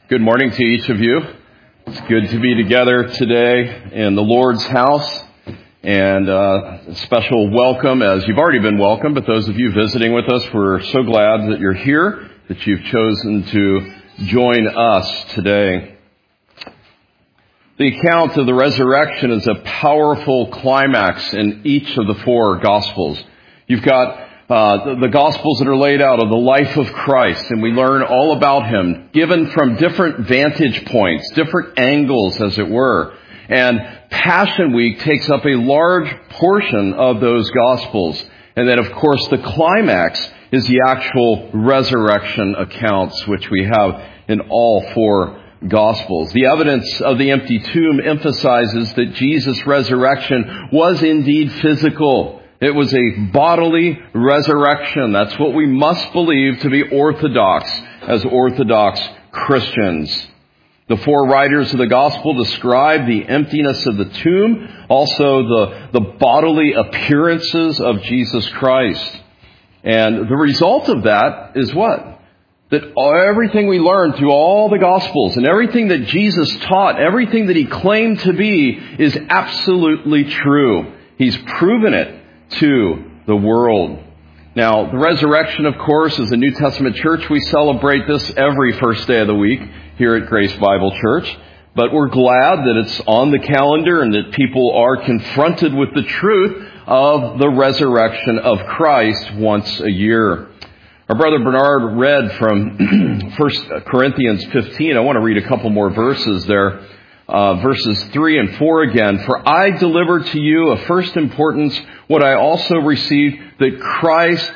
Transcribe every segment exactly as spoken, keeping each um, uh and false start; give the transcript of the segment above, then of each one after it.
Good morning to each of you. It's good to be together today in the Lord's house. And uh, a special welcome, as you've already been welcomed, but those of you visiting with us, we're so glad that you're here, that you've chosen to join us today. The account of the resurrection is a powerful climax in each of the four Gospels. You've got Uh, the, the Gospels that are laid out of the life of Christ, and we learn all about Him, given from different vantage points, different angles, as it were. And Passion Week takes up a large portion of those Gospels. And then, of course, the climax is the actual resurrection accounts, which we have in all four Gospels. The evidence of the empty tomb emphasizes that Jesus' resurrection was indeed physical. It was a bodily resurrection. That's what we must believe to be orthodox as Orthodox Christians. The four writers of the Gospel describe the emptiness of the tomb, also the, the bodily appearances of Jesus Christ. And the result of that is what? That everything we learn through all the Gospels and everything that Jesus taught, everything that He claimed to be, is absolutely true. He's proven it to the world. Now, the resurrection, of course, as a New Testament church, we celebrate this every first day of the week here at Grace Bible Church. But we're glad that it's on the calendar and that people are confronted with the truth of the resurrection of Christ once a year. Our brother Bernard read from First Corinthians fifteen. I want to read a couple more verses there. Uh, verses three and four again. For I delivered to you of first importance what I also received, that Christ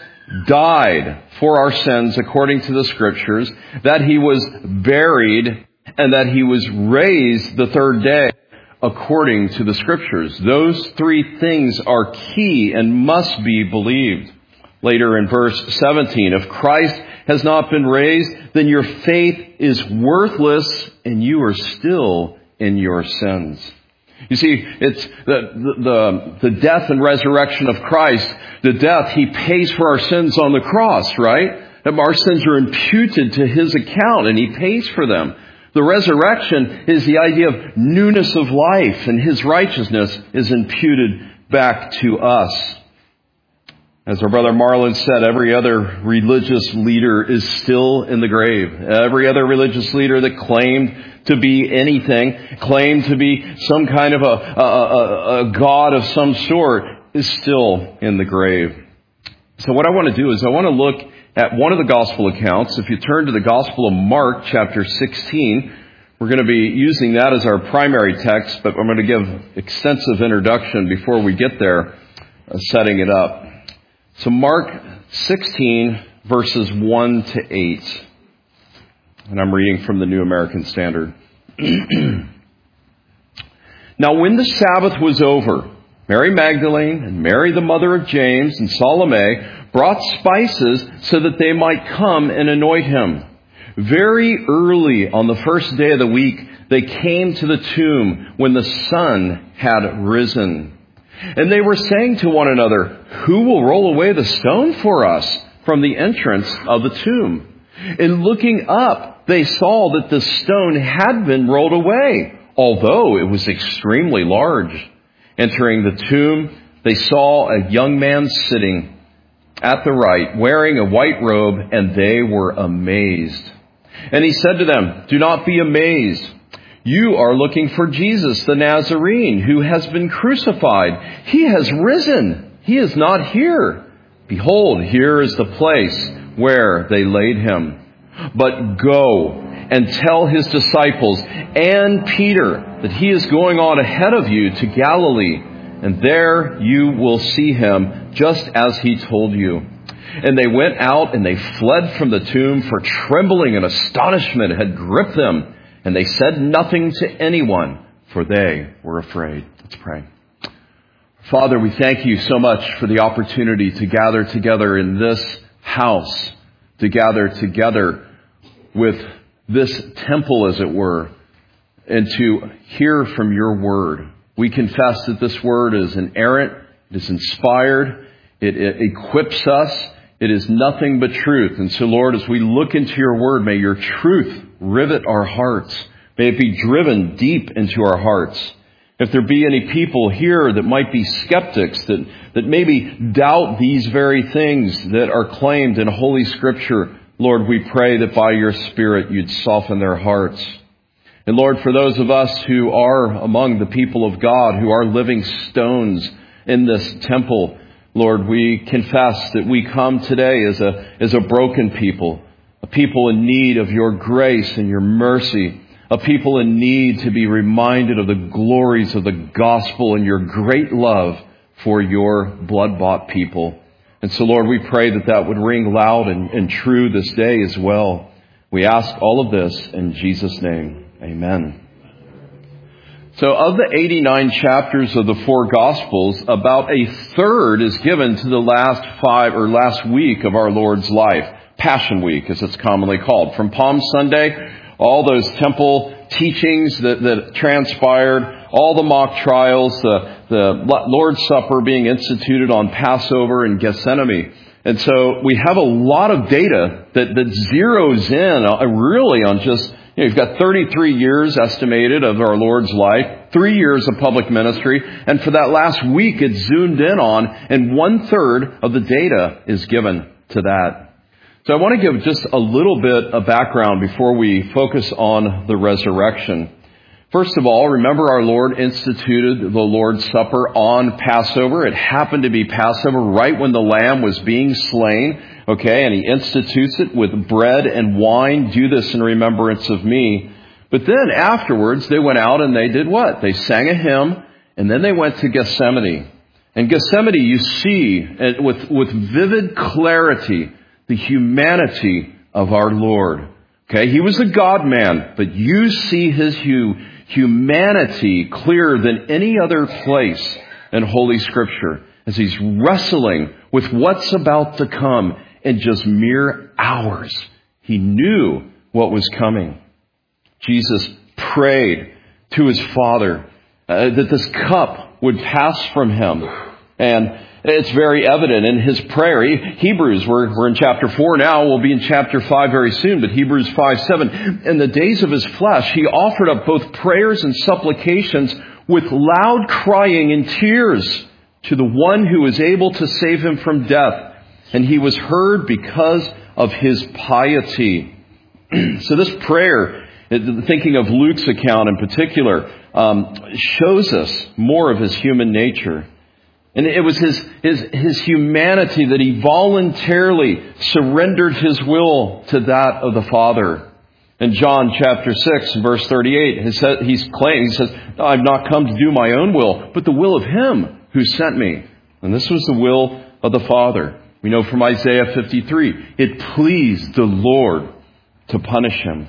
died for our sins according to the Scriptures, that He was buried, and that He was raised the third day according to the Scriptures. Those three things are key and must be believed. Later in verse seventeen, if Christ has not been raised, then your faith is worthless and you are still in your sins. You see, it's the, the, the death and resurrection of Christ. The death, He pays for our sins on the cross, right? Our sins are imputed to His account and He pays for them. The resurrection is the idea of newness of life, and His righteousness is imputed back to us. As our brother Marlon said, every other religious leader is still in the grave. Every other religious leader that claimed to be anything, claimed to be some kind of a, a, a, a god of some sort, is still in the grave. So what I want to do is I want to look at one of the gospel accounts. If you turn to the Gospel of Mark, chapter sixteen, we're going to be using that as our primary text, but I'm going to give extensive introduction before we get there, uh, setting it up. So Mark sixteen, verses one to eight. And I'm reading from the New American Standard. Now when the Sabbath was over, Mary Magdalene and Mary the mother of James and Salome brought spices so that they might come and anoint Him. Very early on the first day of the week, they came to the tomb when the sun had risen. And they were saying to one another, who will roll away the stone for us from the entrance of the tomb? And looking up, they saw that the stone had been rolled away, although it was extremely large. Entering the tomb, they saw a young man sitting at the right, wearing a white robe, and they were amazed. And He said to them, do not be amazed. You are looking for Jesus, the Nazarene, who has been crucified. He has risen. He is not here. Behold, here is the place where they laid Him. But go and tell His disciples and Peter that He is going on ahead of you to Galilee, and there you will see Him just as He told you. And they went out and they fled from the tomb, for trembling and astonishment had gripped them. And they said nothing to anyone, for they were afraid. Let's pray. Father, we thank You so much for the opportunity to gather together in this house, to gather together with this temple, as it were, and to hear from Your word. We confess that this word is inerrant, it is inspired, it, it equips us, it is nothing but truth. And so, Lord, as we look into Your word, may Your truth rivet our hearts. May it be driven deep into our hearts. If there be any people here that might be skeptics, that, that maybe doubt these very things that are claimed in Holy Scripture, Lord, we pray that by your Spirit you'd soften their hearts. And Lord, for those of us who are among the people of God, who are living stones in this temple, Lord, we confess that we come today as a, as a broken people, a people in need of your grace and your mercy, a people in need to be reminded of the glories of the gospel and your great love for your blood-bought people. And so, Lord, we pray that that would ring loud and, and true this day as well. We ask all of this in Jesus' name. Amen. So of the eighty-nine chapters of the four Gospels, about a third is given to the last five or last week of our Lord's life. Passion Week, as it's commonly called. From Palm Sunday, all those temple teachings that, that transpired, all the mock trials, the, the Lord's Supper being instituted on Passover and Gethsemane. And so we have a lot of data that, that zeroes in really on just, you know, you've got thirty-three years estimated of our Lord's life, three years of public ministry, and for that last week it's zoomed in on, and one third of the data is given to that. So I want to give just a little bit of background before we focus on the resurrection. First of all, remember our Lord instituted the Lord's Supper on Passover. It happened to be Passover right when the Lamb was being slain. Okay, and he institutes it with bread and wine. Do this in remembrance of me. But then afterwards, they went out and they did what? They sang a hymn, and then they went to Gethsemane. And Gethsemane, you see with, with vivid clarity the humanity of our Lord. Okay, he was a God-man, but you see his hu- humanity clearer than any other place in Holy Scripture as he's wrestling with what's about to come in just mere hours. He knew what was coming. Jesus prayed to his Father uh, that this cup would pass from him. And it's very evident in his prayer. Hebrews, we're, we're in chapter four now. We'll be in chapter five very soon. But Hebrews five seven. In the days of his flesh, he offered up both prayers and supplications with loud crying and tears to the one who was able to save him from death. And he was heard because of his piety. So this prayer, thinking of Luke's account in particular, um, shows us more of his human nature. And it was his, his, his humanity that he voluntarily surrendered his will to that of the Father. In John chapter six, verse thirty-eight, he said, he's claiming, he says, I've not come to do my own will, but the will of him who sent me. And this was the will of the Father. We know from Isaiah fifty-three, it pleased the Lord to punish him.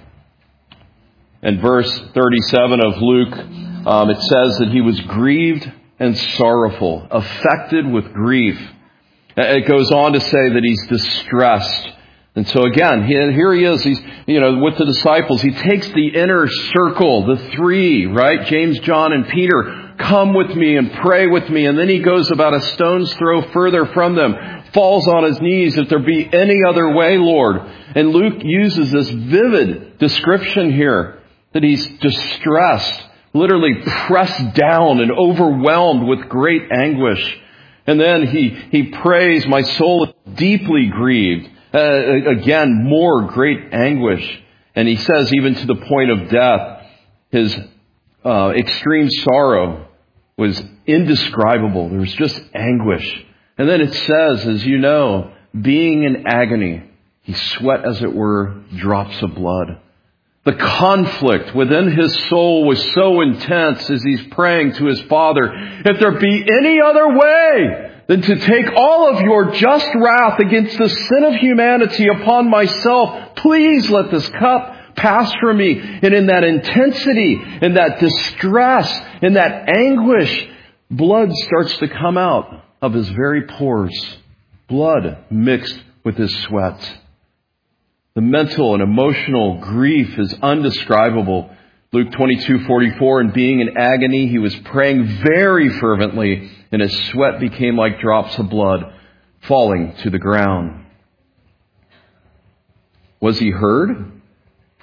In verse thirty-seven of Luke, um, it says that he was grieved and sorrowful, affected with grief. It goes on to say that he's distressed. And so again, here he is, he's, you know, with the disciples. He takes the inner circle, the three, right? James, John, and Peter. Come with me and pray with me. And then he goes about a stone's throw further from them, falls on his knees. If there be any other way, Lord. And Luke uses this vivid description here that he's distressed, literally pressed down and overwhelmed with great anguish. And then he, he prays, my soul is deeply grieved. Uh, again, more great anguish. And he says, even to the point of death, his uh, extreme sorrow was indescribable. There was just anguish. And then it says, as you know, being in agony, he sweat, as it were, drops of blood. The conflict within his soul was so intense as he's praying to his Father, if there be any other way than to take all of your just wrath against the sin of humanity upon myself, please let this cup pass from me. And in that intensity, in that distress, in that anguish, blood starts to come out of his very pores. Blood mixed with his sweat. The mental and emotional grief is undescribable. Luke twenty-two forty-four, and being in agony, he was praying very fervently, and his sweat became like drops of blood falling to the ground. Was he heard?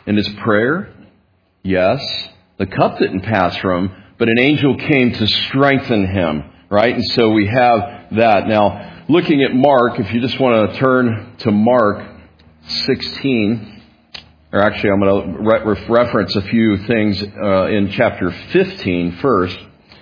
In his prayer? Yes. The cup didn't pass from him, but an angel came to strengthen him, right? And so we have that. Now, looking at Mark, if you just want to turn to Mark sixteen, or actually I'm going to re- reference a few things uh, in chapter fifteen first.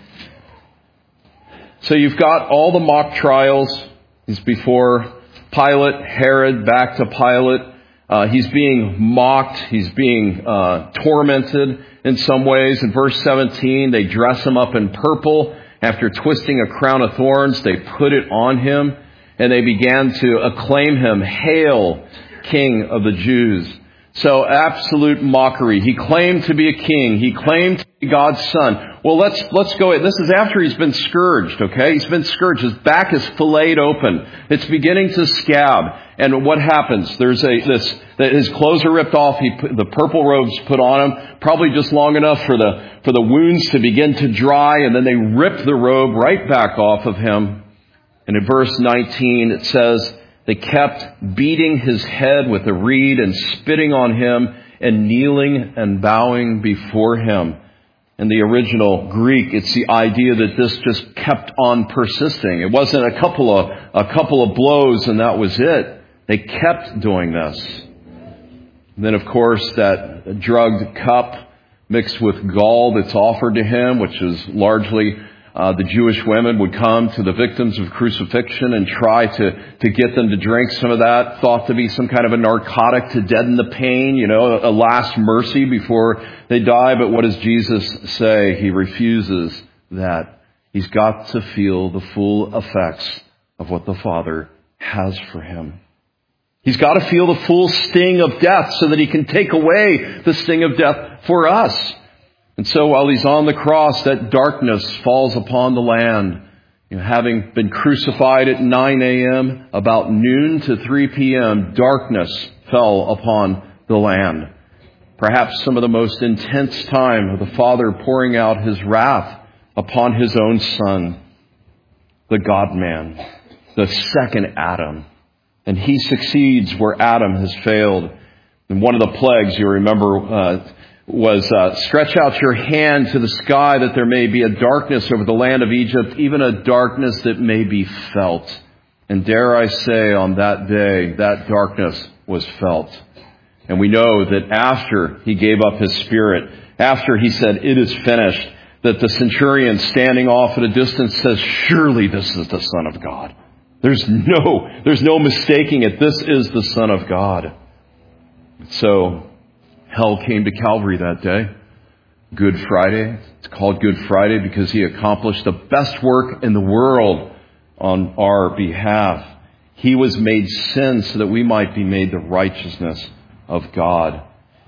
So you've got all the mock trials. He's before Pilate, Herod, back to Pilate. Uh, he's being mocked. He's being uh, tormented in some ways. In verse seventeen, they dress him up in purple. After twisting a crown of thorns, they put it on him, and they began to acclaim him, "Hail, King of the Jews." So absolute mockery. He claimed to be a king. He claimed to be God's son. Well, let's let's go. This is after he's been scourged, okay? He's been scourged. His back is filleted open. It's beginning to scab. And what happens? There's a this that his clothes are ripped off. He put, the purple robes put on him, probably just long enough for the for the wounds to begin to dry, and then they rip the robe right back off of him. And in verse nineteen it says, they kept beating his head with a reed and spitting on him and kneeling and bowing before him. In the original Greek, it's the idea that this just kept on persisting. It wasn't a couple of a couple of blows and that was it. They kept doing this. And then, of course, that drugged cup mixed with gall that's offered to him, which is largely Uh, the Jewish women would come to the victims of crucifixion and try to, to get them to drink some of that, thought to be some kind of a narcotic to deaden the pain, you know, a last mercy before they die. But what does Jesus say? He refuses that. He's got to feel the full effects of what the Father has for him. He's got to feel the full sting of death so that he can take away the sting of death for us. And so while he's on the cross, that darkness falls upon the land. You know, having been crucified at nine a.m., about noon to three p.m., darkness fell upon the land. Perhaps some of the most intense time of the Father pouring out his wrath upon his own Son, the God-man, the second Adam. And he succeeds where Adam has failed. And one of the plagues, you remember, uh, was uh, stretch out your hand to the sky that there may be a darkness over the land of Egypt, even a darkness that may be felt. And dare I say, on that day, that darkness was felt. And we know that after he gave up his spirit, after he said, "It is finished," that the centurion standing off at a distance says, "Surely this is the Son of God." There's no, there's no mistaking it. This is the Son of God. So, hell came to Calvary that day. Good Friday. It's called Good Friday because he accomplished the best work in the world on our behalf. He was made sin so that we might be made the righteousness of God.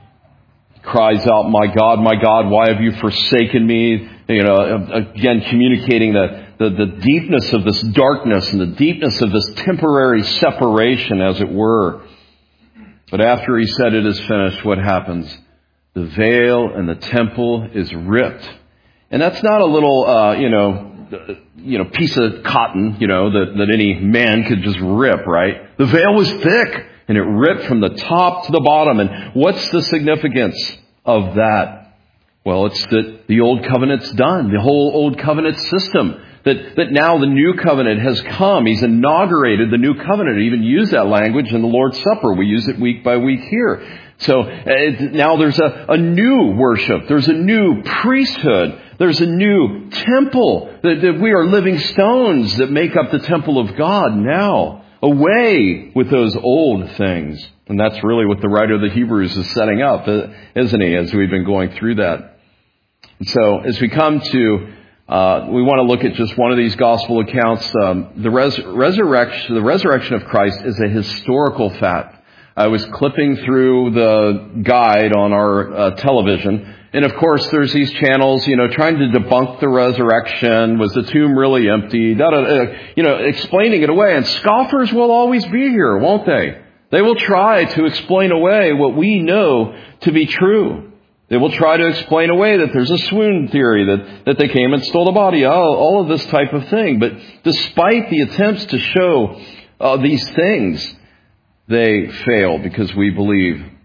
He cries out, "My God, my God, why have you forsaken me?" You know, again, communicating the, the, the deepness of this darkness and the deepness of this temporary separation, as it were. But after he said it is finished, what happens? The veil in the temple is ripped. And that's not a little, uh, you know, you know, piece of cotton, you know, that, that any man could just rip, right? The veil was thick and it ripped from the top to the bottom. And what's the significance of that? Well, it's that the old covenant's done. The whole old covenant system. That, that now the new covenant has come. He's inaugurated the new covenant. I even use that language in the Lord's Supper. We use it week by week here. So it, now there's a, a new worship. There's a new priesthood. There's a new temple. That, that we are living stones that make up the temple of God now. Away with those old things. And that's really what the writer of the Hebrews is setting up, isn't he, as we've been going through that. And so as we come to Uh, we want to look at just one of these gospel accounts. Um, the res- resurrection, the resurrection of Christ is a historical fact. I was clipping through the guide on our uh, television, and of course, there's these channels, you know, trying to debunk the resurrection. Was the tomb really empty? Da, da, da, you know, explaining it away. And scoffers will always be here, won't they? They will try to explain away what we know to be true. They will try to explain away that there's a swoon theory, that, that they came and stole the body, all, all of this type of thing. But despite the attempts to show uh, these things, they fail because we believe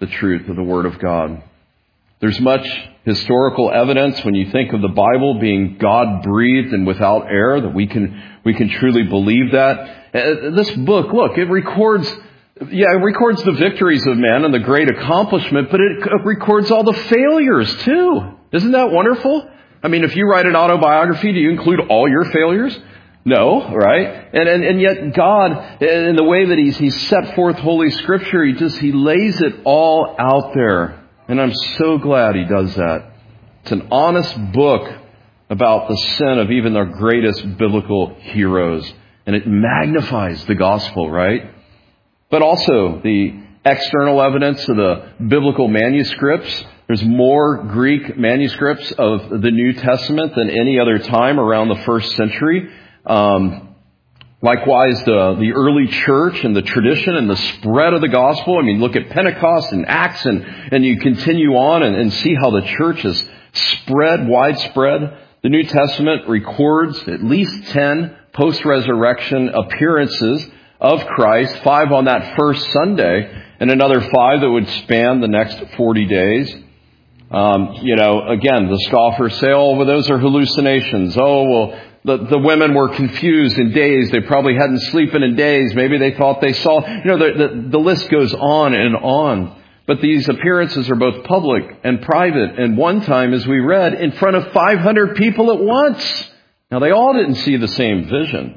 the truth of the Word of God. There's much historical evidence when you think of the Bible being God-breathed and without error that we can we can truly believe that. Uh, this book, look, it records, yeah, it records the victories of men and the great accomplishment, but it records all the failures too. Isn't that wonderful? I mean, if you write an autobiography, do you include all your failures? No, right? And, and and yet God, in the way that He's He's set forth Holy Scripture, He just He lays it all out there. And I'm so glad He does that. It's an honest book about the sin of even our greatest biblical heroes. And it magnifies the gospel, right? But also the external evidence of the biblical manuscripts. There's more Greek manuscripts of the New Testament than any other time around the first century. Um, Likewise, the, the early church and the tradition and the spread of the gospel. I mean, look at Pentecost and Acts and, and you continue on and, and see how the church is spread, widespread. The New Testament records at least ten post-resurrection appearances of Christ, five on that first Sunday and another five that would span the next forty days. Um, you know, again, the scoffers say, oh, well, those are hallucinations. Oh, well, The, the women were confused in days. They probably hadn't sleeping in days. Maybe they thought they saw. You know, the, the, the list goes on and on. But these appearances are both public and private. And one time, as we read, in front of five hundred people at once. Now, they all didn't see the same vision.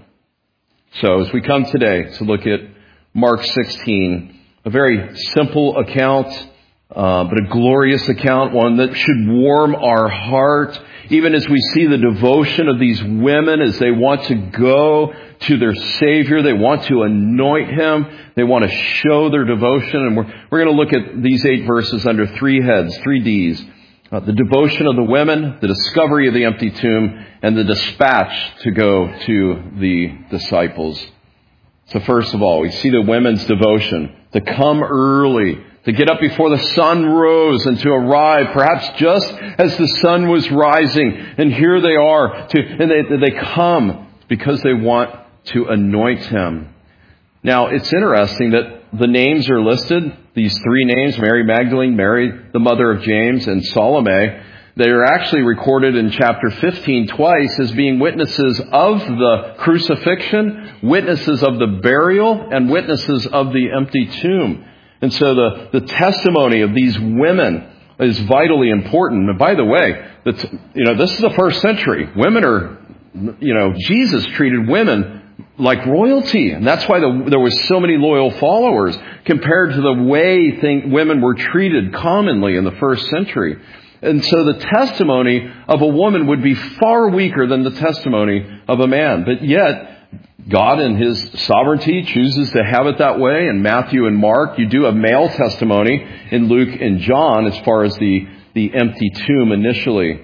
So as we come today to look at Mark sixteen, a very simple account, uh, but a glorious account, one that should warm our heart. Even as we see the devotion of these women as they want to go to their Savior, they want to anoint Him, they want to show their devotion. And we're, we're going to look at these eight verses under three heads, three D's. Uh, the devotion of the women, the discovery of the empty tomb, and the dispatch to go to the disciples. So first of all, we see the women's devotion to come early, to get up before the sun rose and to arrive, perhaps just as the sun was rising. And here they are, to, and they, they come because they want to anoint Him. Now, it's interesting that the names are listed, these three names, Mary Magdalene, Mary, the mother of James, and Salome. They are actually recorded in chapter fifteen twice as being witnesses of the crucifixion, witnesses of the burial, and witnesses of the empty tomb. And so the, the testimony of these women is vitally important. And by the way, that's, you know, this is the first century. Women are, you know, Jesus treated women like royalty. And that's why the, there was so many loyal followers compared to the way thing, women were treated commonly in the first century. And so the testimony of a woman would be far weaker than the testimony of a man. But yet, God in His sovereignty chooses to have it that way. In Matthew and Mark, you do have male testimony in Luke and John as far as the, the empty tomb initially.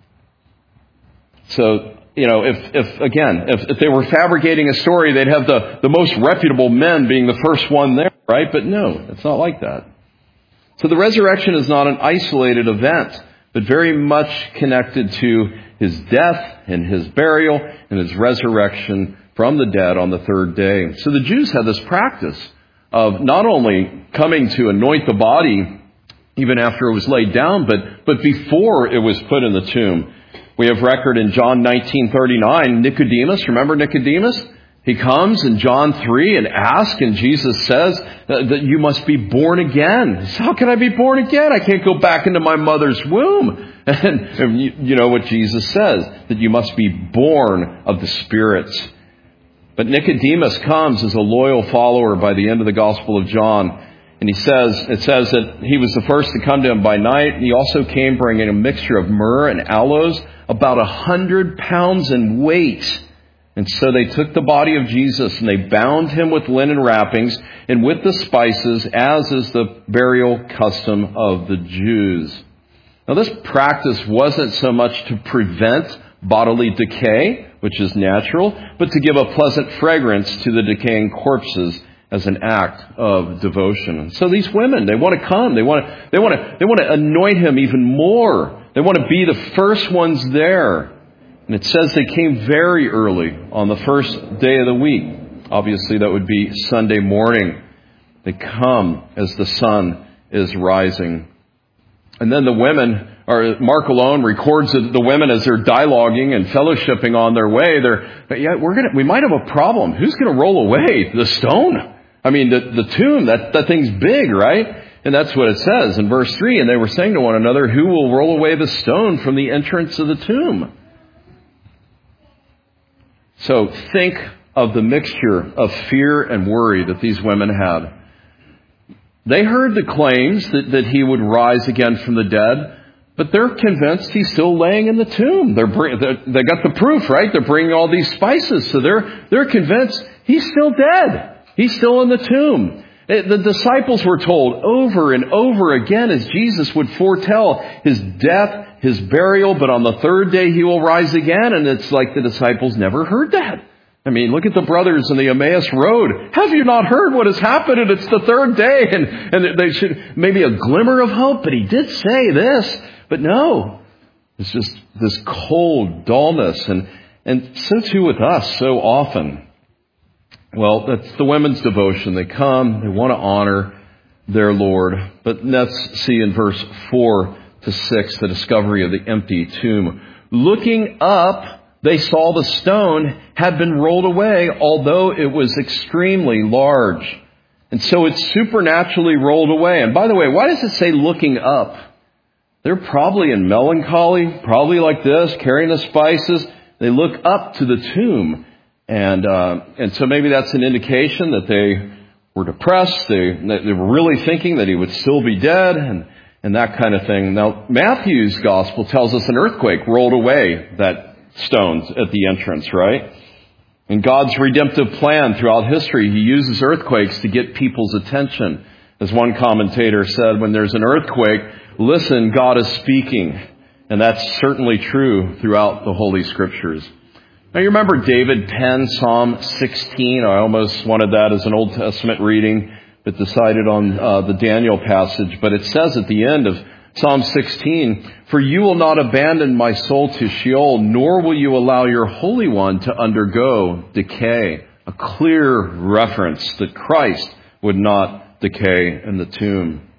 So, you know, if, if again, if, if they were fabricating a story, they'd have the, the most reputable men being the first one there, right? But no, it's not like that. So the resurrection is not an isolated event, but very much connected to His death and His burial and His resurrection from the dead on the third day. So the Jews had this practice of not only coming to anoint the body even after it was laid down, but, but before it was put in the tomb. We have record in John nineteen thirty-nine, Nicodemus, remember Nicodemus? He comes in John three and asks, and Jesus says that, that you must be born again. He says, how can I be born again? I can't go back into my mother's womb. And, and you, you know what Jesus says, that you must be born of the Spirit. But Nicodemus comes as a loyal follower by the end of the Gospel of John. And he says, it says that he was the first to come to Him by night. And he also came bringing a mixture of myrrh and aloes, about a hundred pounds in weight. And so they took the body of Jesus and they bound Him with linen wrappings and with the spices, as is the burial custom of the Jews. Now this practice wasn't so much to prevent bodily decay, which is natural, but to give a pleasant fragrance to the decaying corpses as an act of devotion. And so these women, they want to come, they want to, they want to, they want to anoint Him even more. They want to be the first ones there. And it says they came very early on the first day of the week. Obviously, that would be Sunday morning. They come as the sun is rising. And then the women, or Mark alone records that the women as they're dialoguing and fellowshipping on their way, they're, yeah, we're gonna, we might have a problem. Who's gonna roll away the stone? I mean, the, the tomb, that, that thing's big, right? And that's what it says in verse three. And they were saying to one another, who will roll away the stone from the entrance of the tomb? So think of the mixture of fear and worry that these women had. They heard the claims that, that he would rise again from the dead, but they're convinced he's still laying in the tomb. They're, they're, they got the proof, right? They're bringing all these spices, so they're, they're convinced he's still dead. He's still in the tomb. The disciples were told over and over again as Jesus would foretell his death, his burial, but on the third day he will rise again. And it's like the disciples never heard that. I mean, look at the brothers in the Emmaus Road. Have you not heard what has happened? And it's the third day. And, and they should, maybe a glimmer of hope, but he did say this. But no, it's just this cold dullness. And, and so too with us so often. Well, that's the women's devotion. They come, they want to honor their Lord. But let's see in verse four to six, the discovery of the empty tomb. Looking up, they saw the stone had been rolled away, although it was extremely large. And so it's supernaturally rolled away. And by the way, why does it say looking up? They're probably in melancholy, probably like this, carrying the spices. They look up to the tomb. And uh, and so maybe that's an indication that they were depressed. They they were really thinking that he would still be dead and, and that kind of thing. Now, Matthew's gospel tells us an earthquake rolled away that stones at the entrance, right? In God's redemptive plan throughout history, he uses earthquakes to get people's attention. As one commentator said, when there's an earthquake, listen, God is speaking. And that's certainly true throughout the Holy Scriptures. Now, you remember David penned Psalm sixteen. I almost wanted that as an Old Testament reading, but decided on uh, the Daniel passage. But it says at the end of Psalm sixteen, for you will not abandon my soul to Sheol, nor will you allow your Holy One to undergo decay. A clear reference that Christ would not decay in the tomb.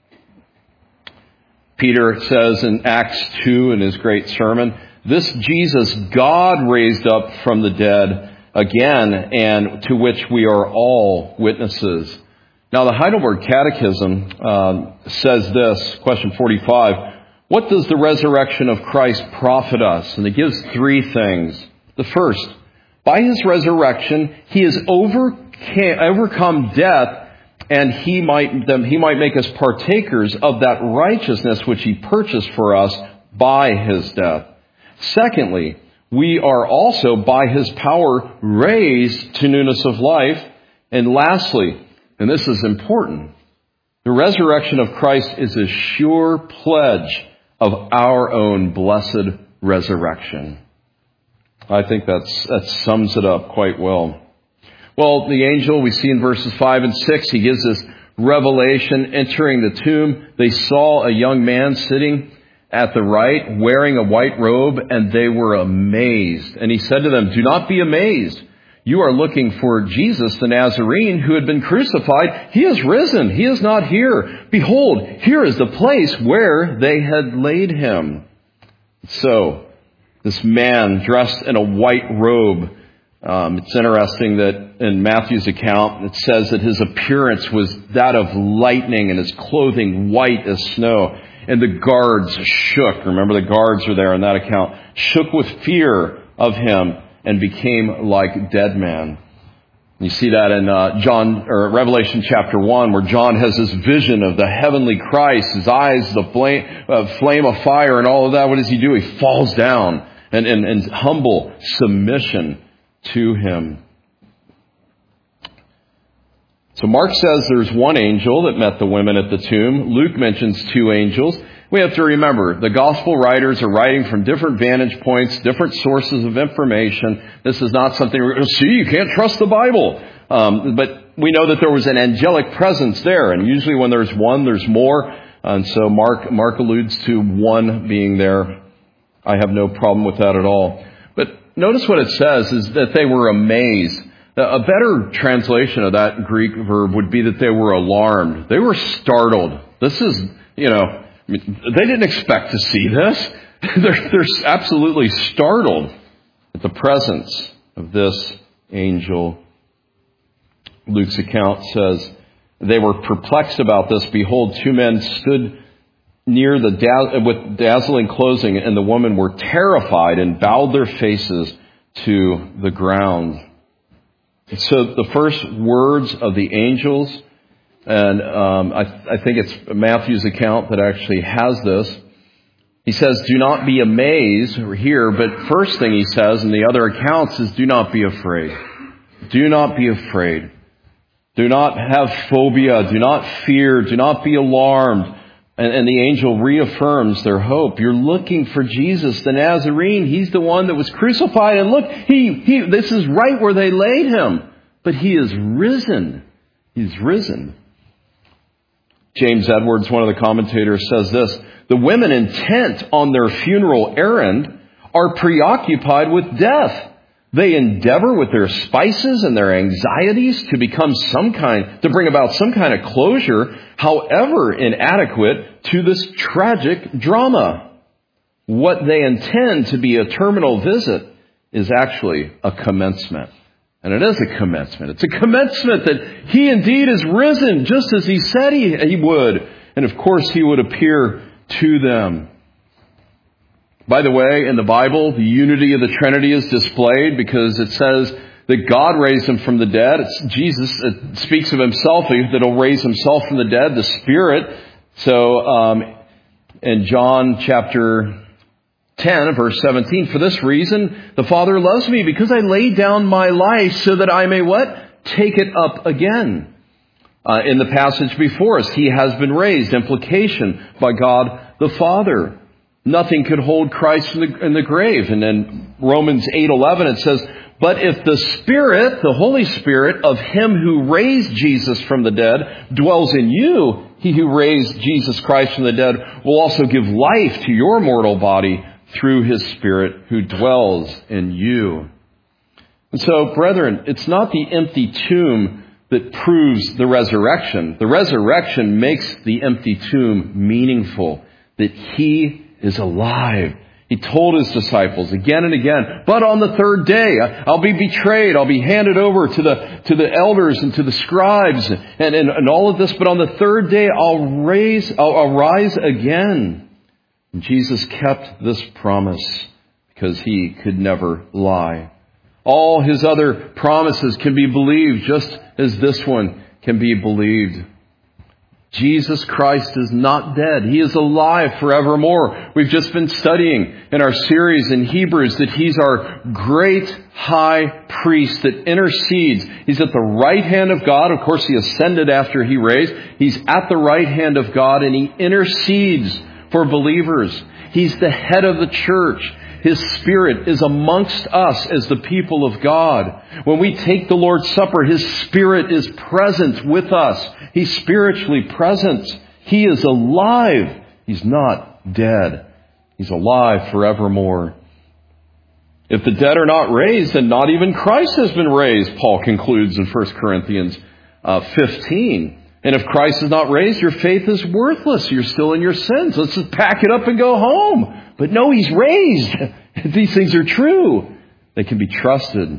Peter says in Acts two in his great sermon, this Jesus God raised up from the dead again, and to which we are all witnesses. Now, the Heidelberg Catechism uh, says this, question forty-five, what does the resurrection of Christ profit us? And it gives three things. The first, by his resurrection, he has overcame, overcome death, and he might, he might make us partakers of that righteousness which he purchased for us by his death. Secondly, we are also by his power raised to newness of life. And lastly, and this is important, the resurrection of Christ is a sure pledge of our own blessed resurrection. I think that's, that sums it up quite well. Well, the angel we see in verses five and six, he gives this revelation entering the tomb. They saw a young man sitting at the right, wearing a white robe, and they were amazed. And he said to them, do not be amazed. You are looking for Jesus the Nazarene who had been crucified. He is risen. He is not here. Behold, here is the place where they had laid him. So, this man dressed in a white robe, um, it's interesting that in Matthew's account, it says that his appearance was that of lightning and his clothing white as snow. And the guards shook. Remember, the guards were there on that account. Shook with fear of him and became like dead men. You see that in uh, John or Revelation chapter one, where John has this vision of the heavenly Christ, his eyes, the flame, uh, flame of fire, and all of that. What does he do? He falls down and in, in humble submission to him. So Mark says there's one angel that met the women at the tomb. Luke mentions two angels. We have to remember, the gospel writers are writing from different vantage points, different sources of information. This is not something we're going to see. You can't trust the Bible. Um, but we know that there was an angelic presence there. And usually when there's one, there's more. And so Mark, Mark alludes to one being there. I have no problem with that at all. But notice what it says is that they were amazed. A better translation of that Greek verb would be that they were alarmed. They were startled. This is, you know, I mean, they didn't expect to see this. they're, they're absolutely startled at the presence of this angel. Luke's account says, they were perplexed about this. Behold, two men stood near the da- with dazzling clothing, and the women were terrified and bowed their faces to the ground. So the first words of the angels, and um, I, I think it's Matthew's account that actually has this. He says, do not be amazed here, but first thing he says in the other accounts is, do not be afraid. Do not be afraid. Do not have phobia. Do not fear. Do not be alarmed. And, and the angel reaffirms their hope. You're looking for Jesus, the Nazarene. He's the one that was crucified. And look, he, he, this is right where they laid him. But he is risen. He's risen. James Edwards, one of the commentators, says this: the women intent on their funeral errand are preoccupied with death. They endeavor with their spices and their anxieties to become some kind, to bring about some kind of closure, however inadequate, to this tragic drama. What they intend to be a terminal visit is actually a commencement. And it is a commencement. It's a commencement that he indeed is risen, just as he said he, he would. And of course, he would appear to them. By the way, in the Bible, the unity of the Trinity is displayed because it says that God raised him from the dead. It's Jesus it speaks of himself that he'll raise himself from the dead, the Spirit. So um, in John chapter ten, verse seventeen, for this reason the Father loves me, because I laid down my life so that I may what? Take it up again. Uh, in the passage before us, he has been raised. Implication by God the Father. Nothing could hold Christ in the, in the grave. And then Romans eight eleven, it says, but if the Spirit, the Holy Spirit of him who raised Jesus from the dead dwells in you, he who raised Jesus Christ from the dead will also give life to your mortal body through his Spirit who dwells in you. And so, brethren, it's not the empty tomb that proves the resurrection. The resurrection makes the empty tomb meaningful, that he is alive. He told his disciples again and again, but on the third day, I'll be betrayed. I'll be handed over to the, to the elders and to the scribes and, and, and all of this. But on the third day, I'll raise, I'll arise again. And Jesus kept this promise because he could never lie. All his other promises can be believed just as this one can be believed. Jesus Christ is not dead. He is alive forevermore. We've just been studying in our series in Hebrews that he's our great high priest that intercedes. He's at the right hand of God. Of course, he ascended after he raised. He's at the right hand of God, and he intercedes for believers. He's the head of the church. His Spirit is amongst us as the people of God. When we take the Lord's Supper, his Spirit is present with us. He's spiritually present. He is alive. He's not dead. He's alive forevermore. If the dead are not raised, then not even Christ has been raised, Paul concludes in First Corinthians fifteen. And if Christ is not raised, your faith is worthless. You're still in your sins. Let's just pack it up and go home. But no, he's raised. These things are true. They can be trusted.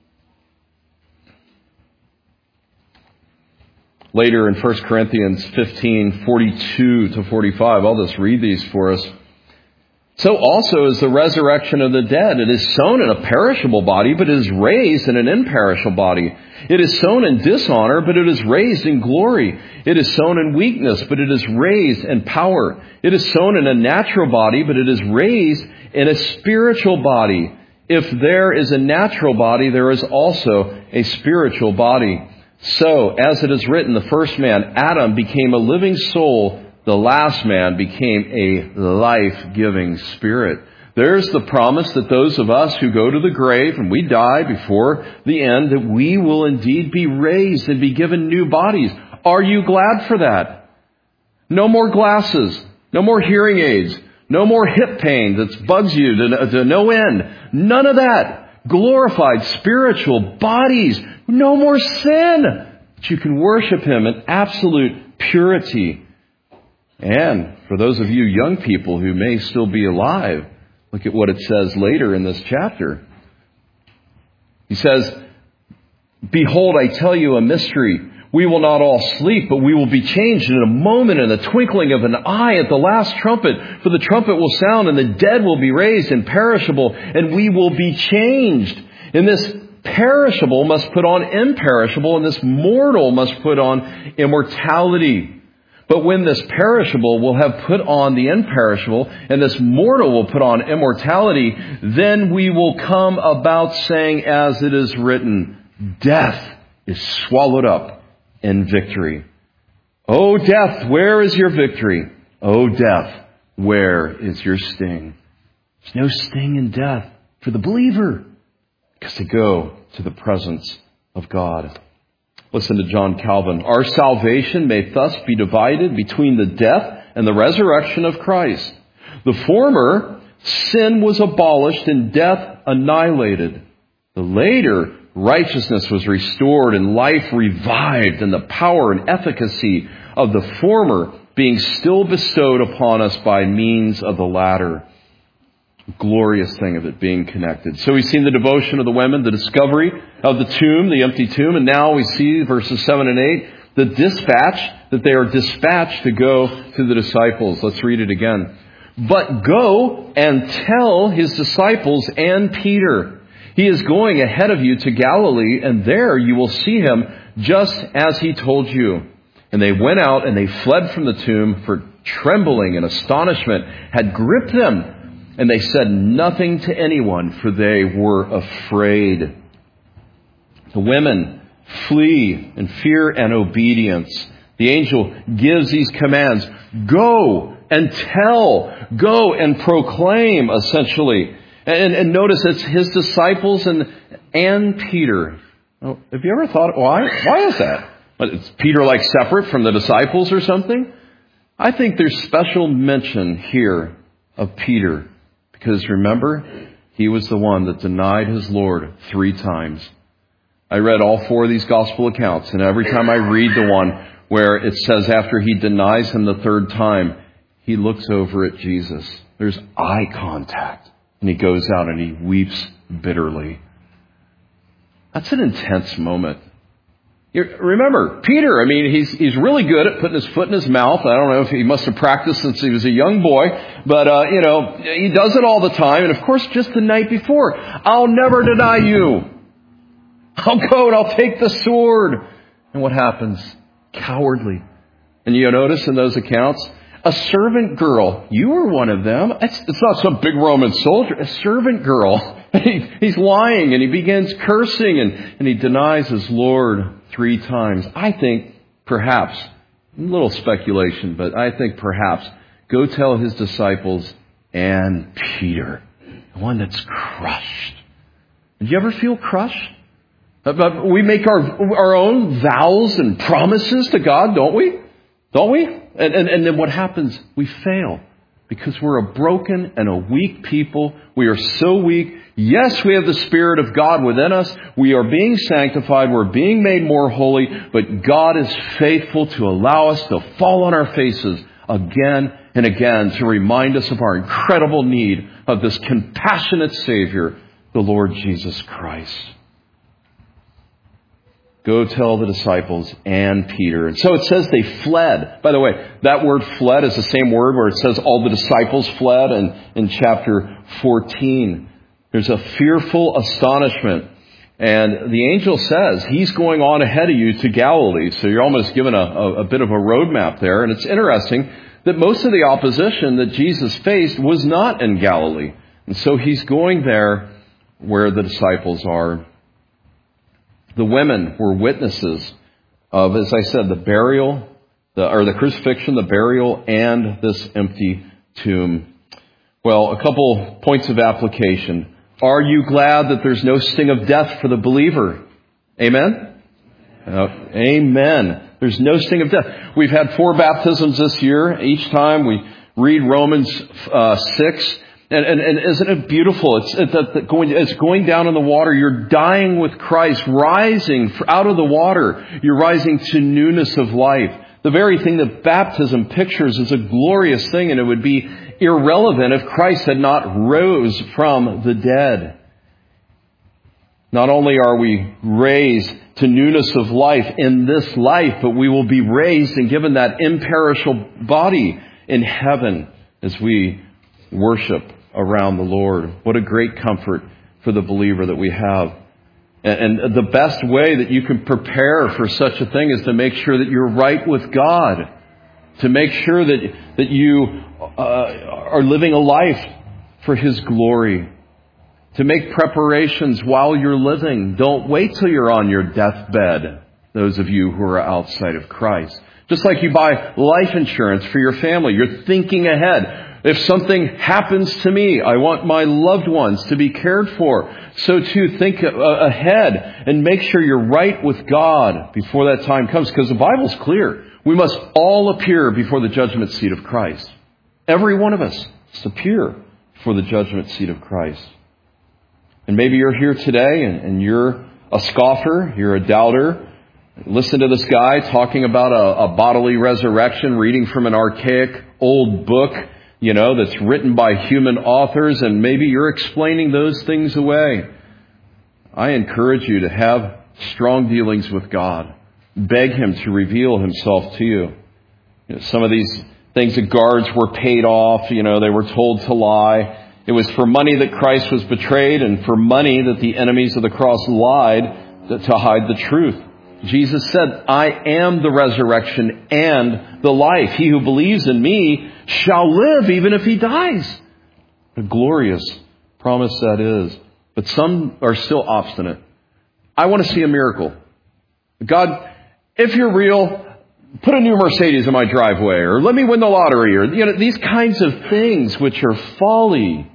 Later in First Corinthians fifteen, forty-two to forty-five, I'll just read these for us. So also is the resurrection of the dead. It is sown in a perishable body, but it is raised in an imperishable body. It is sown in dishonor, but it is raised in glory. It is sown in weakness, but it is raised in power. It is sown in a natural body, but it is raised in a spiritual body. If there is a natural body, there is also a spiritual body. So, as it is written, the first man, Adam, became a living soul. The last man became a life-giving spirit. There's the promise that those of us who go to the grave and we die before the end, that we will indeed be raised and be given new bodies. Are you glad for that? No more glasses. No more hearing aids. No more hip pain that bugs you to, to no end. None of that. glorified spiritual bodies, no more sin, that you can worship Him in absolute purity. And for those of you young people who may still be alive, look at what it says later in this chapter. He says, "Behold, I tell you a mystery. We will not all sleep, but we will be changed in a moment, in the twinkling of an eye, at the last trumpet. For the trumpet will sound, and the dead will be raised imperishable, and we will be changed. And this perishable must put on imperishable, and this mortal must put on immortality. But when this perishable will have put on the imperishable, and this mortal will put on immortality, then we will come about saying, as it is written, death is swallowed up in victory. O death, where is your victory? O death, where is your sting?" There's no sting in death for the believer, because they go to the presence of God. Listen to John Calvin. "Our salvation may thus be divided between the death and the resurrection of Christ. The former, sin was abolished and death annihilated. The later, righteousness was restored and life revived, and the power and efficacy of the former being still bestowed upon us by means of the latter." Glorious thing of it being connected. So we've seen the devotion of the women, the discovery of the tomb, the empty tomb, and now we see verses seven and eight, the dispatch, that they are dispatched to go to the disciples. Let's read it again. "But go and tell His disciples and Peter, He is going ahead of you to Galilee, and there you will see Him just as He told you." And they went out and they fled from the tomb, for trembling and astonishment had gripped them. And they said nothing to anyone, for they were afraid. The women flee in fear and obedience. The angel gives these commands. Go and tell. Go and proclaim, essentially. And, and notice it's His disciples and, and Peter. Oh, have you ever thought, why? Why is that? Is Peter like separate from the disciples or something? I think there's special mention here of Peter. Because remember, he was the one that denied his Lord three times. I read all four of these gospel accounts, and every time I read the one where it says after he denies Him the third time, he looks over at Jesus. There's eye contact. And he goes out and he weeps bitterly. That's an intense moment. You remember, Peter, I mean, he's he's really good at putting his foot in his mouth. I don't know if he must have practiced since he was a young boy. But, uh, you know, he does it all the time. And, of course, just the night before, "I'll never deny you. I'll go and I'll take the sword." And what happens? Cowardly. And you notice in those accounts, a servant girl, you were one of them. It's, it's not some big Roman soldier. A servant girl. He, he's lying and he begins cursing and, and he denies his Lord three times. I think perhaps, a little speculation, but I think perhaps, go tell His disciples and Peter, the one that's crushed. Did you ever feel crushed? We make our our own vows and promises to God, don't we? Don't we? And, and, and then what happens? We fail. Because we're a broken and a weak people. We are so weak. Yes, we have the Spirit of God within us. We are being sanctified. We're being made more holy. But God is faithful to allow us to fall on our faces again and again to remind us of our incredible need of this compassionate Savior, the Lord Jesus Christ. Go tell the disciples and Peter. And so it says they fled. By the way, that word fled is the same word where it says all the disciples fled in, in chapter fourteen. There's a fearful astonishment. And the angel says He's going on ahead of you to Galilee. So you're almost given a, a, a bit of a roadmap there. And it's interesting that most of the opposition that Jesus faced was not in Galilee. And so He's going there where the disciples are. The women were witnesses of, as I said, the burial, the, or the crucifixion, the burial, and this empty tomb. Well, a couple points of application. Are you glad that there's no sting of death for the believer? Amen? Uh, amen. There's no sting of death. We've had four baptisms this year. Each time we read Romans uh, six, And, and, and isn't it beautiful? It's, it's, going, it's going down in the water. You're dying with Christ, rising out of the water. You're rising to newness of life. The very thing that baptism pictures is a glorious thing, and it would be irrelevant if Christ had not rose from the dead. Not only are we raised to newness of life in this life, but we will be raised and given that imperishable body in heaven as we worship around the Lord. What a great comfort for the believer that we have. And the best way that you can prepare for such a thing is to make sure that you're right with God. To make sure that, that you uh, are living a life for His glory. To make preparations while you're living. Don't wait till you're on your deathbed, those of you who are outside of Christ. Just like you buy life insurance for your family, you're thinking ahead. If something happens to me, I want my loved ones to be cared for. So too, think ahead and make sure you're right with God before that time comes. Because the Bible's clear. We must all appear before the judgment seat of Christ. Every one of us must appear before the judgment seat of Christ. And maybe you're here today and, and you're a scoffer, you're a doubter. Listen to this guy talking about a, a bodily resurrection, reading from an archaic old book, you know, that's written by human authors, and maybe you're explaining those things away. I encourage you to have strong dealings with God. Beg Him to reveal Himself to you. You know, some of these things, the guards were paid off, you know, they were told to lie. It was for money that Christ was betrayed, and for money that the enemies of the cross lied to hide the truth. Jesus said, I am the resurrection and the life. He who believes in me shall live even if he dies. A glorious promise that is. But some are still obstinate. I want to see a miracle. God, if you're real, put a new Mercedes in my driveway, or let me win the lottery, or you know, these kinds of things which are folly.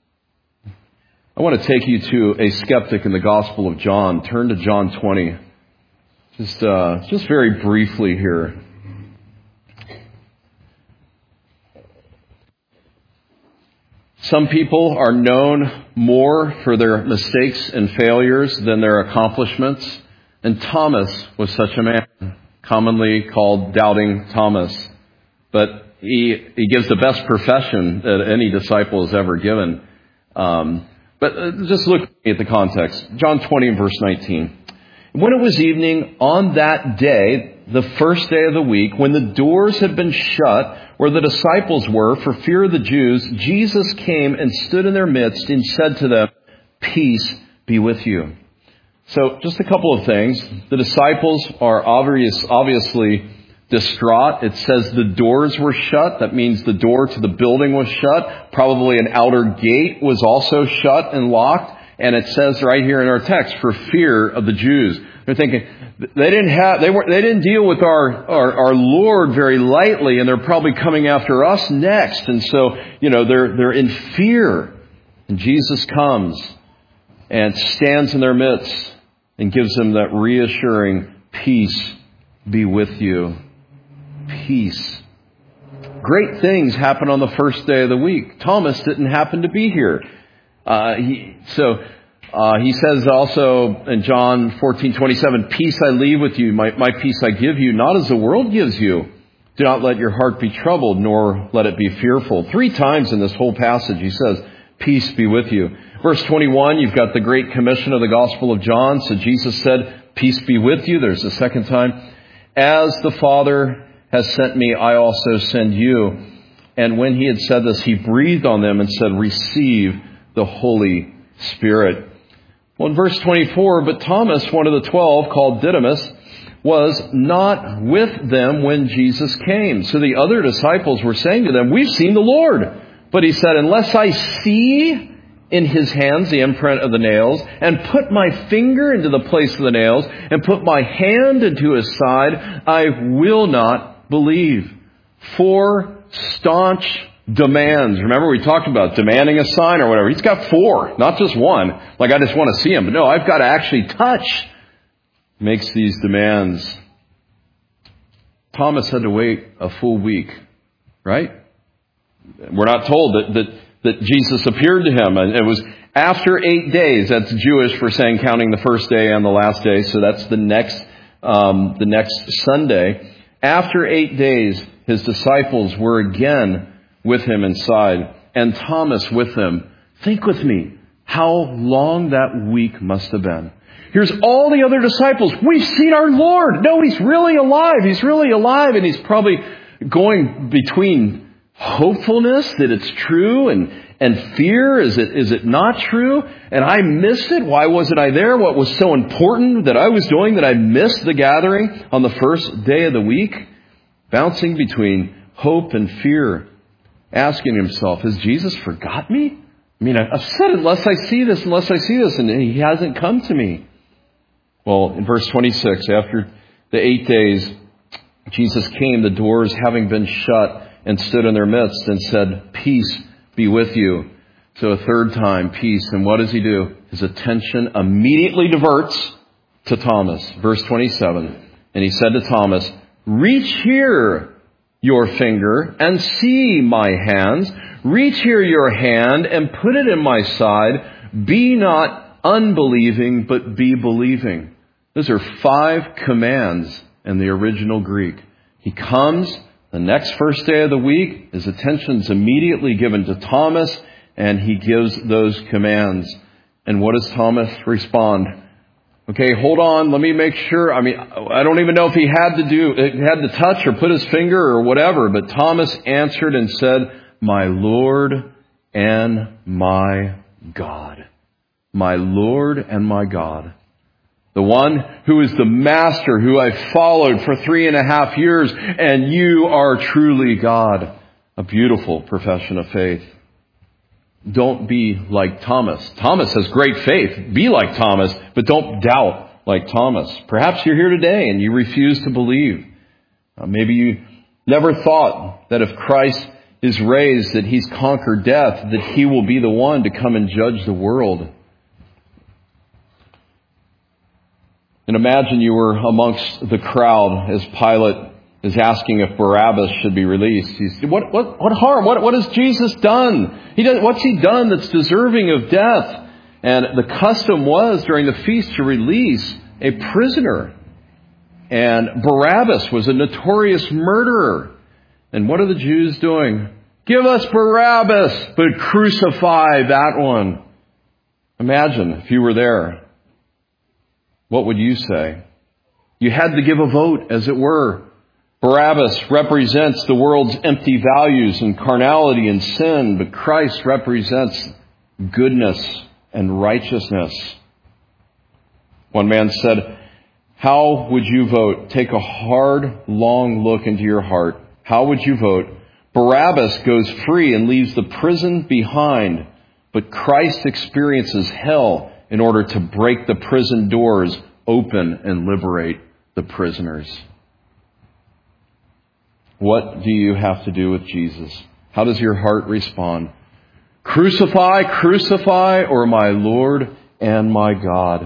I want to take you to a skeptic in the Gospel of John. Turn to John twenty. Just, uh, just very briefly here. Some people are known more for their mistakes and failures than their accomplishments. And Thomas was such a man, commonly called Doubting Thomas. But he, he gives the best profession that any disciple has ever given. Um, but just look at the context. John twenty and verse nineteen. When it was evening on that day, the first day of the week, when the doors had been shut where the disciples were for fear of the Jews, Jesus came and stood in their midst and said to them, peace be with you. So just a couple of things. The disciples are obvious, obviously distraught. It says the doors were shut. That means the door to the building was shut. Probably an outer gate was also shut and locked. And it says right here in our text, for fear of the Jews. They're thinking, they didn't have, they weren't, they didn't deal with our, our, our Lord very lightly, and they're probably coming after us next. And so, you know, they're, they're in fear. And Jesus comes and stands in their midst and gives them that reassuring, peace be with you. Peace. Great things happen on the first day of the week. Thomas didn't happen to be here. Uh, he, so, uh, he says also in John fourteen twenty-seven, peace I leave with you, my, my peace I give you, not as the world gives you. Do not let your heart be troubled, nor let it be fearful. Three times in this whole passage he says, peace be with you. Verse twenty-one, you've got the great commission of the Gospel of John. So Jesus said, peace be with you. There's the second time. As the Father has sent me, I also send you. And when he had said this, he breathed on them and said, receive the Holy Spirit. Well, in verse twenty-four, but Thomas, one of the twelve, called Didymus, was not with them when Jesus came. So the other disciples were saying to them, we've seen the Lord. But he said, unless I see in his hands the imprint of the nails, and put my finger into the place of the nails, and put my hand into his side, I will not believe. Four staunch demands. Remember, we talked about demanding a sign or whatever. He's got four, not just one. Like, I just want to see him. But no, I've got to actually touch. Makes these demands. Thomas had to wait a full week, right? We're not told that, that that Jesus appeared to him. And it was after eight days. That's Jewish for saying counting the first day and the last day. So that's the next, um, the next Sunday. After eight days, his disciples were again with him inside, and Thomas with them. Think with me how long that week must have been. Here's all the other disciples. We've seen our Lord. No, he's really alive. He's really alive. And he's probably going between hopefulness that it's true and, and fear. Is it, is it not true? And I missed it. Why wasn't I there? What was so important that I was doing that I missed the gathering on the first day of the week? Bouncing between hope and fear. Asking himself, has Jesus forgot me? I mean, I've said, unless I see this, unless I see this, and he hasn't come to me. Well, in verse twenty-six, after the eight days, Jesus came, the doors having been shut, and stood in their midst and said, peace be with you. So a third time, peace. And what does he do? His attention immediately diverts to Thomas. Verse twenty-seven. And he said to Thomas, reach here your finger and see my hands. Reach here your hand and put it in my side. Be not unbelieving, but be believing. Those are five commands in the original Greek. He comes the next first day of the week. His attention's immediately given to Thomas, and he gives those commands. And what does Thomas respond? Okay, hold on. Let me make sure. I mean, I don't even know if he had to do, had to touch or put his finger or whatever. But Thomas answered and said, my Lord and my God. My Lord and my God. The one who is the master who I've followed for three and a half years, and you are truly God. A beautiful profession of faith. Don't be like Thomas. Thomas has great faith. Be like Thomas, but don't doubt like Thomas. Perhaps you're here today and you refuse to believe. Uh, maybe you never thought that if Christ is raised, that he's conquered death, that he will be the one to come and judge the world. And imagine you were amongst the crowd as Pilate is asking if Barabbas should be released. He's, what, what, what harm? What, what has Jesus done? He does, what's he done that's deserving of death? And the custom was during the feast to release a prisoner. And Barabbas was a notorious murderer. And what are the Jews doing? Give us Barabbas, but crucify that one. Imagine if you were there. What would you say? You had to give a vote, as it were. Barabbas represents the world's empty values and carnality and sin, but Christ represents goodness and righteousness. One man said, how would you vote? Take a hard, long look into your heart. How would you vote? Barabbas goes free and leaves the prison behind, but Christ experiences hell in order to break the prison doors open and liberate the prisoners. What do you have to do with Jesus? How does your heart respond? Crucify, crucify, or my Lord and my God.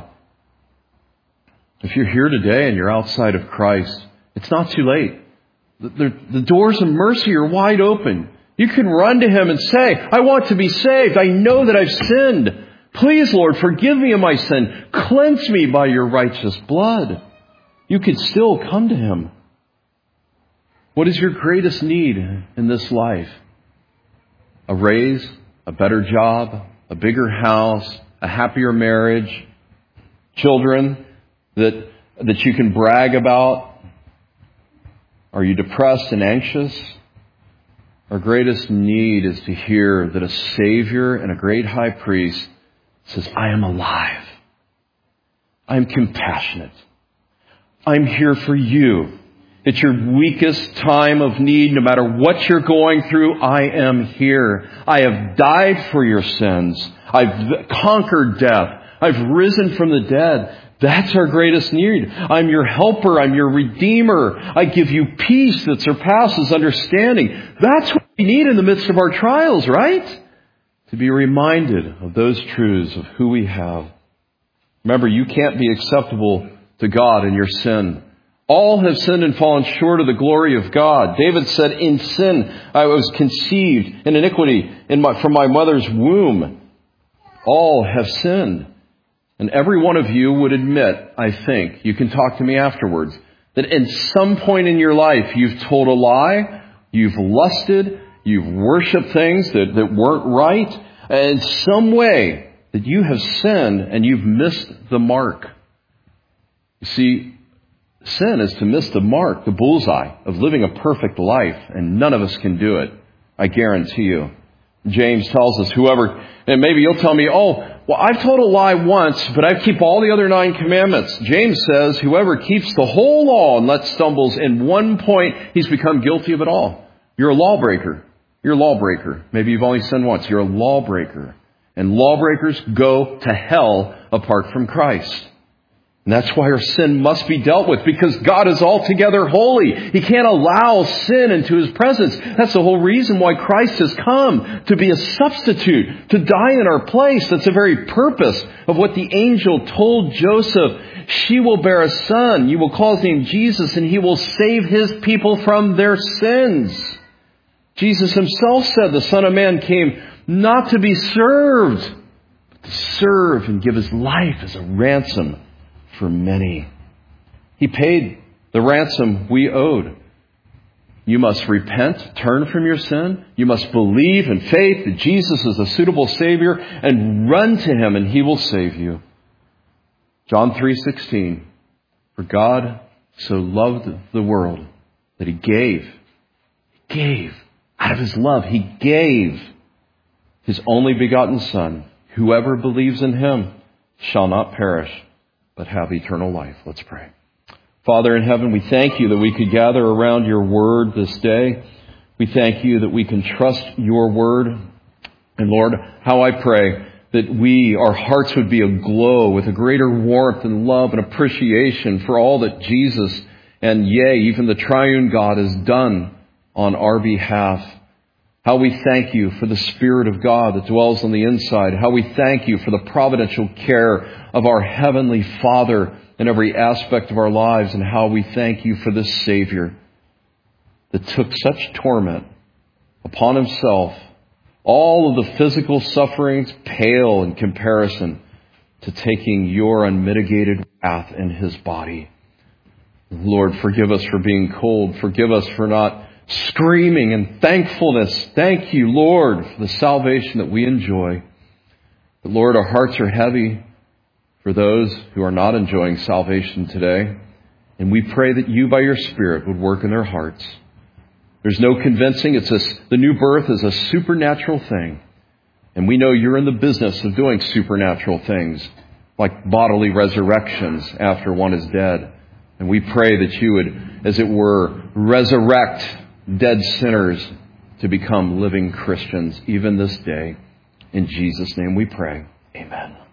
If you're here today and you're outside of Christ, it's not too late. The, the doors of mercy are wide open. You can run to him and say, I want to be saved. I know that I've sinned. Please, Lord, forgive me of my sin. Cleanse me by your righteous blood. You could still come to him. What is your greatest need in this life? A raise, a better job, a bigger house, a happier marriage, children that, that you can brag about? Are you depressed and anxious? Our greatest need is to hear that a Savior and a great high priest says, I am alive. I am compassionate. I'm here for you. At your weakest time of need, no matter what you're going through, I am here. I have died for your sins. I've conquered death. I've risen from the dead. That's our greatest need. I'm your helper. I'm your redeemer. I give you peace that surpasses understanding. That's what we need in the midst of our trials, right? To be reminded of those truths of who we have. Remember, you can't be acceptable to God in your sin All have sinned and fallen short of the glory of God. David said, in sin I was conceived, in iniquity in my, from my mother's womb. All have sinned. And every one of you would admit, I think, you can talk to me afterwards, that in some point in your life you've told a lie, you've lusted, you've worshipped things that, that weren't right, in some way that you have sinned and you've missed the mark. You see, sin is to miss the mark, the bullseye of living a perfect life, and none of us can do it. I guarantee you. James tells us, whoever, and maybe you'll tell me, oh, well, I've told a lie once, but I keep all the other nine commandments. James says, whoever keeps the whole law and lets stumbles in one point, he's become guilty of it all. You're a lawbreaker. You're a lawbreaker. Maybe you've only sinned once. You're a lawbreaker. And lawbreakers go to hell apart from Christ. And that's why our sin must be dealt with, because God is altogether holy. He can't allow sin into His presence. That's the whole reason why Christ has come, to be a substitute, to die in our place. That's the very purpose of what the angel told Joseph. She will bear a son. You will call his name Jesus, and he will save his people from their sins. Jesus himself said the Son of Man came not to be served, but to serve and give his life as a ransom for many. He paid the ransom we owed. You must repent, turn from your sin. You must believe in faith that Jesus is a suitable Savior and run to Him and He will save you. John three sixteen. For God so loved the world that He gave, He gave, out of His love, He gave His only begotten Son. Whoever believes in Him shall not perish, but have eternal life. Let's pray. Father in heaven, we thank You that we could gather around Your Word this day. We thank You that we can trust Your Word. And Lord, how I pray that we, our hearts would be aglow with a greater warmth and love and appreciation for all that Jesus and yea, even the triune God has done on our behalf. How we thank You for the Spirit of God that dwells on the inside. How we thank You for the providential care of our Heavenly Father in every aspect of our lives. And how we thank You for this Savior that took such torment upon Himself. All of the physical sufferings pale in comparison to taking Your unmitigated wrath in His body. Lord, forgive us for being cold. Forgive us for not screaming in thankfulness. Thank You, Lord, for the salvation that we enjoy. But Lord, our hearts are heavy for those who are not enjoying salvation today. And we pray that You, by Your Spirit, would work in their hearts. There's no convincing. It's a, the new birth is a supernatural thing. And we know You're in the business of doing supernatural things, like bodily resurrections after one is dead. And we pray that You would, as it were, resurrect dead sinners to become living Christians even this day. In Jesus' name we pray. Amen.